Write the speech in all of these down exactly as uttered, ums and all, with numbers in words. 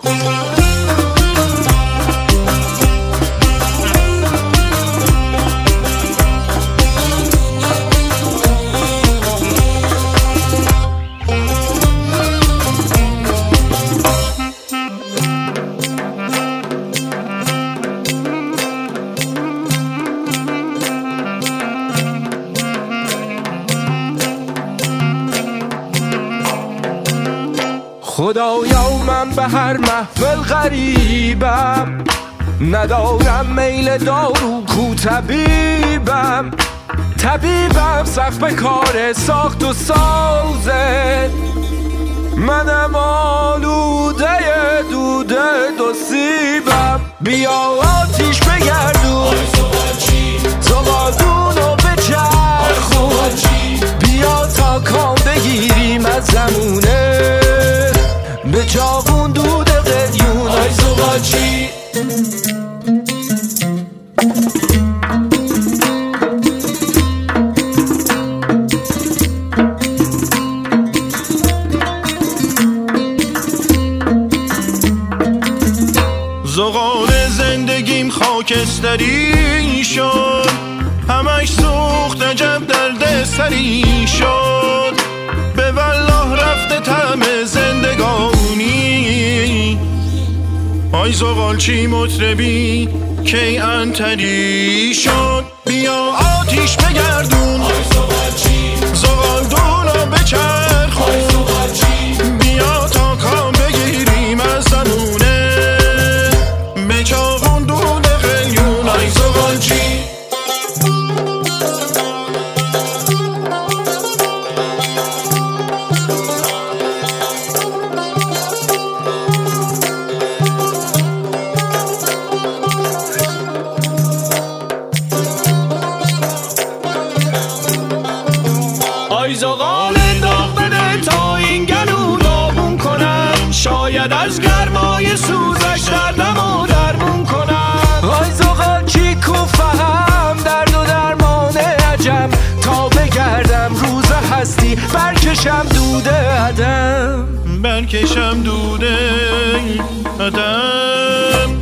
خدایا من به هر محفل غریبم، ندارم میل دارو کو طبیبم. طبیبم سخت به کار ساخت و سازه، منم آلوده دوده دو سیبم. بیا آتیش بگردون زغالدونو بچرخون، بیا تا کام بگیریم از زمونه به چاقون دود قلیون. آی زغالچی زغال زندگیم خاکستری شد، همش سوخت عجب درد سری شد. به والله رفته طعم زندگانی، آی زغالچی مطربی کی انتری شد. بیا آتیش بگردون زغالدونو بچرخون، بیا تا کام بگیریم از زمونه به چاقون دود قلیون. آی زغالچی آی زغال داغ بده تا این گلو داغون کنم، شاید از گرمای سوزش دردمو درمون کنم. آی زغالچی کو فهم درد و درمان عجم، تا بگردم روز هستی برکشم دوده عدم، برکشم دوده عدم.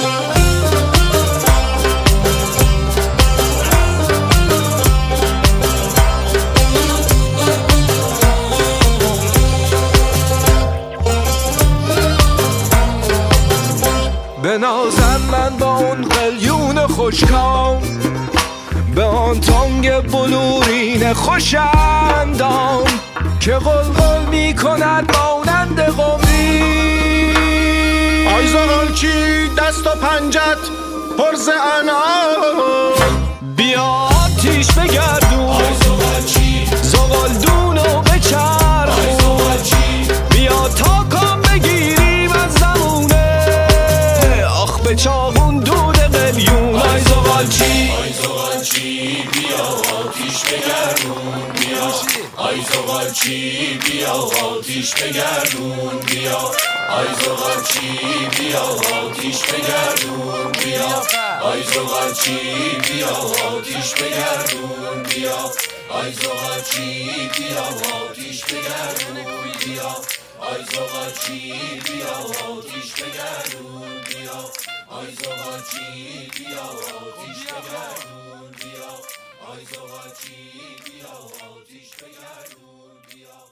بنازم من با اون قلیون خوشکام، به آن تانگ بلورین خوشندام که قلقل می کند مانند قمی. آی زغالچی دست و پنجت پر ز انعام، بیا آتیش بگردون زغالدونو بچرخون، بیا تا کام بگیریم از زمونه آخ به چاقون دود قلیون. آی زغالچی آی زغالچی بیا آتیش بگردون بیا، آی زغالچی بیا آتیش بگردون بیا، آی زغالچی بیا آتیش بگردون بیا، آی زغالچی بیا آتیش بگردون بیا، آی زغالچی بیا آتیش بگردون بیا، آی زغالچی بیا آتیش بگردون بیا، آی زغالچی بیا آتیش بگردون بیا، آی زغالچی بیا آتیش بگردون بیا.